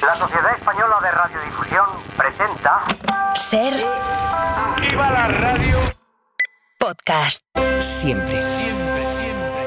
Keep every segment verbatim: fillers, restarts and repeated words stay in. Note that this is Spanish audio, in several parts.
La Sociedad Española de Radiodifusión presenta... Ser... ¡Viva la radio! Podcast. Siempre. Siempre, siempre,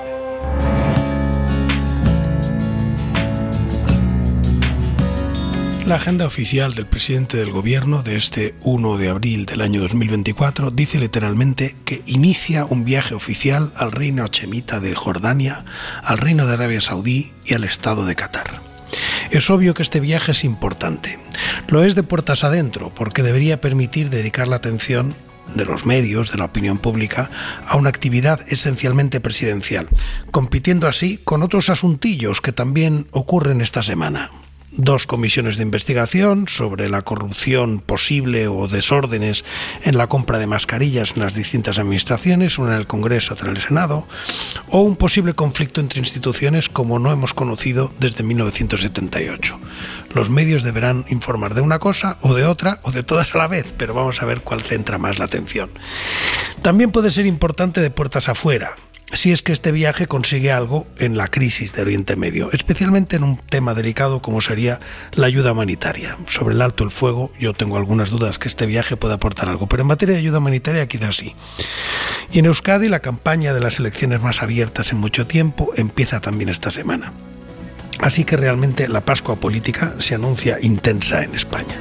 siempre. La agenda oficial del presidente del gobierno de este primero de abril del año dos mil veinticuatro dice literalmente que inicia un viaje oficial al reino hachemita de Jordania, al reino de Arabia Saudí y al estado de Qatar. Es obvio que este viaje es importante. Lo es de puertas adentro, porque debería permitir dedicar la atención de los medios, de la opinión pública, a una actividad esencialmente presidencial, compitiendo así con otros asuntillos que también ocurren esta semana. Dos comisiones de investigación sobre la corrupción posible o desórdenes en la compra de mascarillas en las distintas administraciones, una en el Congreso, otra en el Senado, o un posible conflicto entre instituciones como no hemos conocido desde mil novecientos setenta y ocho. Los medios deberán informar de una cosa o de otra o de todas a la vez, pero vamos a ver cuál centra más la atención. También puede ser importante de puertas afuera, si es que este viaje consigue algo en la crisis de Oriente Medio, especialmente en un tema delicado como sería la ayuda humanitaria. Sobre el alto el fuego yo tengo algunas dudas que este viaje pueda aportar algo, pero en materia de ayuda humanitaria quizás sí. Y en Euskadi la campaña de las elecciones más abiertas en mucho tiempo empieza también esta semana. Así que realmente la Pascua política se anuncia intensa en España.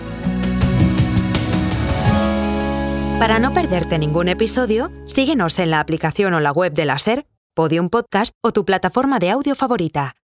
Para no perderte ningún episodio, síguenos en la aplicación o la web de la SER, Podium Podcast o tu plataforma de audio favorita.